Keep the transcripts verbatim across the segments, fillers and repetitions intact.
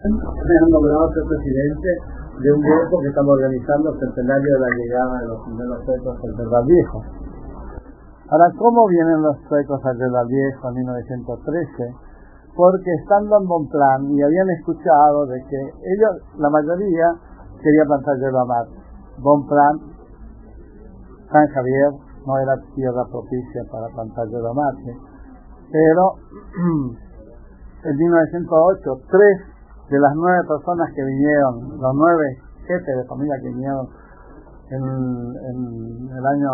Han logrado ser presidente de un grupo que estamos organizando el centenario de la llegada de los primeros suecos al General Viejo. Ahora, ¿cómo vienen los suecos al General Viejo en mil novecientos trece? Porque estando en Bonpland y habían escuchado de que ellos, la mayoría, quería plantar yerba mate. Bonpland, San Javier, no era tierra propicia para plantar yerba mate, pero en mil novecientos ocho, tres de las nueve personas que vinieron, los nueve jefes de familia que vinieron en, en el año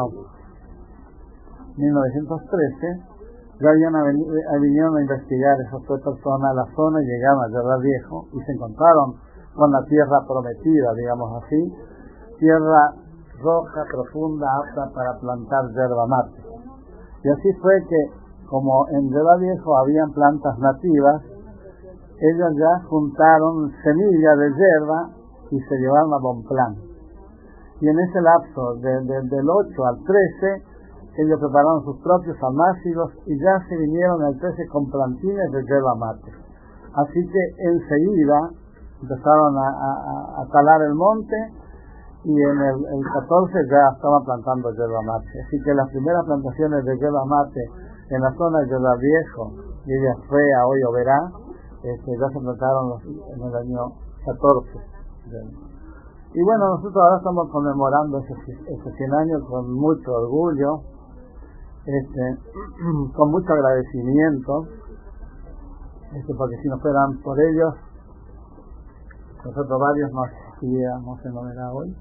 mil novecientos trece, ya habían venido, vinieron a investigar esas tres personas a la zona y llegaron a General Viejo y se encontraron con la tierra prometida, digamos así, tierra roja, profunda, apta para plantar yerba mate. Y así fue que, como en General Viejo habían plantas nativas, ellos ya juntaron semillas de yerba y se llevaron a Bonpland. Y en ese lapso, de, de, del ocho al trece, ellos prepararon sus propios almácigos y ya se vinieron el trece con plantines de yerba mate. Así que enseguida empezaron a, a, a talar el monte y en el, el catorce ya estaban plantando yerba mate. Así que las primeras plantaciones de yerba mate en la zona de General Viejo, Villa Fea, hoy Oberá, este, ya se plantaron los, en el año catorce. Y bueno, nosotros ahora estamos conmemorando esos, esos cien años con mucho orgullo, este, con mucho agradecimiento, este, porque si no fueran por ellos, nosotros varios no estaríamos en Oberá hoy.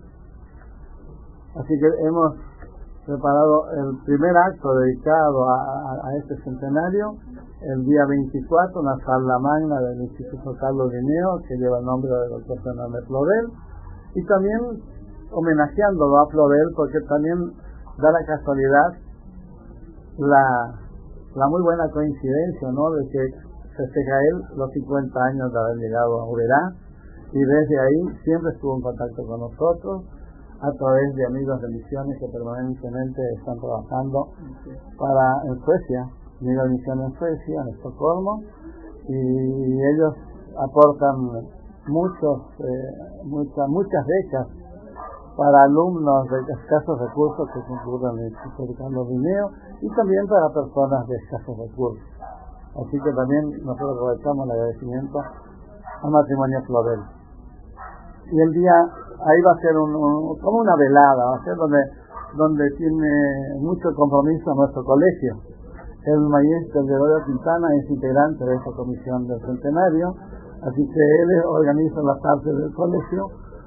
Así que hemos preparado el primer acto dedicado a, a, a este centenario, el día veinticuatro, una sala magna del Instituto Carlos Linneo, que lleva el nombre del doctor Fernández Florel, y también homenajeándolo a Florel, porque también da la casualidad, la, la muy buena coincidencia, ¿no?, de que festeja él los cincuenta años de haber llegado a Oberá, y desde ahí siempre estuvo en contacto con nosotros, a través de amigos de misiones que permanentemente están trabajando para en Suecia, amigos de misiones en Suecia, en Estocolmo, y ellos aportan muchos, eh, muchas, muchas becas para alumnos de escasos recursos que concurren en el Instituto Carlos Linneo y también para personas de escasos recursos. Así que también nosotros aprovechamos el agradecimiento al matrimonio Florel. Y el día, ahí va a ser un, un, como una velada, va a ser donde, donde tiene mucho compromiso nuestro colegio. El maestro Gregorio Quintana es integrante de esa comisión del centenario, así que él organiza la parte del colegio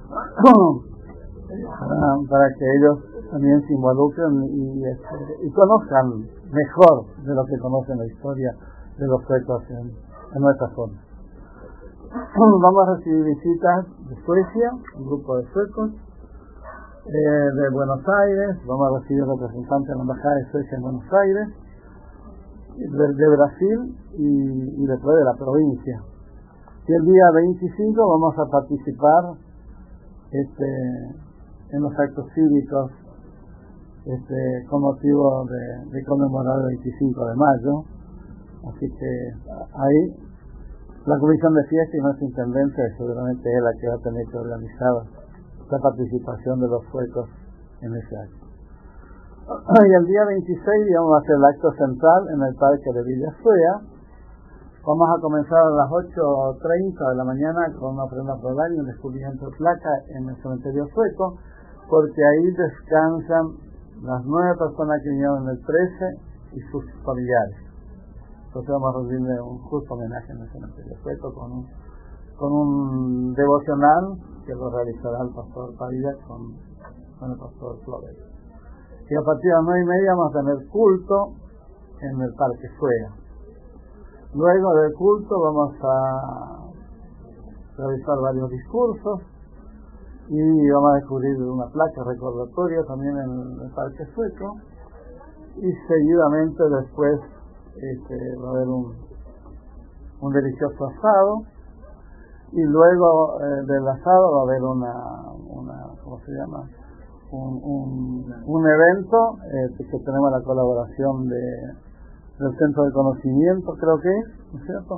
para, para que ellos también se involucren y, y, y conozcan mejor de lo que conocen la historia de los suecos en, en nuestra zona. Vamos a recibir visitas de Suecia, un grupo de suecos, eh, de Buenos Aires, vamos a recibir representantes de la Embajada de Suecia en Buenos Aires, de, de Brasil y, y después de la provincia. Y el día veinticinco vamos a participar este, en los actos cívicos este, con motivo de, de conmemorar el veinticinco de mayo. Así que ahí la Comisión de Fiesta y nuestra Intendencia seguramente es la que va a tener que organizar la participación de los suecos en ese acto. Y el día veintiséis vamos a hacer el acto central en el parque de Villa Fea. Vamos a comenzar a las ocho treinta de la mañana con una ofrenda floral y un descubrimiento de placa en el cementerio sueco, porque ahí descansan las nueve personas que vinieron en el trece y sus familiares. Entonces vamos a rendirle un justo homenaje en el cementerio sueco con un, con un devocional que lo realizará el pastor Padilla con, con el pastor Flores. Y a partir de las nueve y media vamos a tener culto en el Parque Suega. Luego del culto vamos a realizar varios discursos y vamos a descubrir una placa recordatoria también en el Parque Sueco, y seguidamente después Este, va a haber un, un delicioso asado, y luego eh, del asado va a haber una, una ¿cómo se llama? Un, un, un evento eh, que tenemos la colaboración de, del Centro de Conocimiento, creo que es, ¿no es cierto?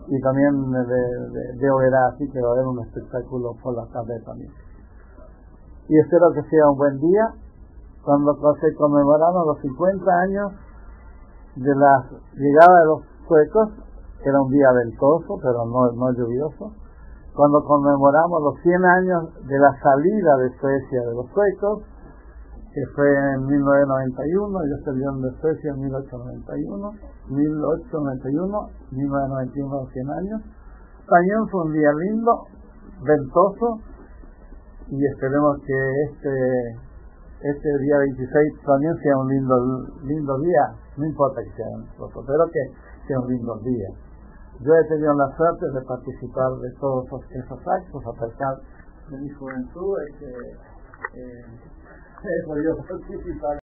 y también de, de, de Oberá, así que va a haber un espectáculo por la tarde también. Y espero que sea un buen día cuando se conmemoramos los cincuenta años de la llegada de los suecos. Era un día ventoso, pero no, no lluvioso. Cuando conmemoramos los cien años de la salida de Suecia de los suecos, que fue en mil novecientos noventa y uno, ellos salieron de Suecia en mil ochocientos noventa y uno, mil ochocientos noventa y uno, mil novecientos noventa y uno, cien años. También fue un día lindo, ventoso, y esperemos que este este día veintiséis también sea un lindo lindo día, no importa que sea ventoso, pero que sea un lindo día. Yo he tenido la suerte de participar de todos esos actos a pesar de mi juventud, es que eh, he podido participar.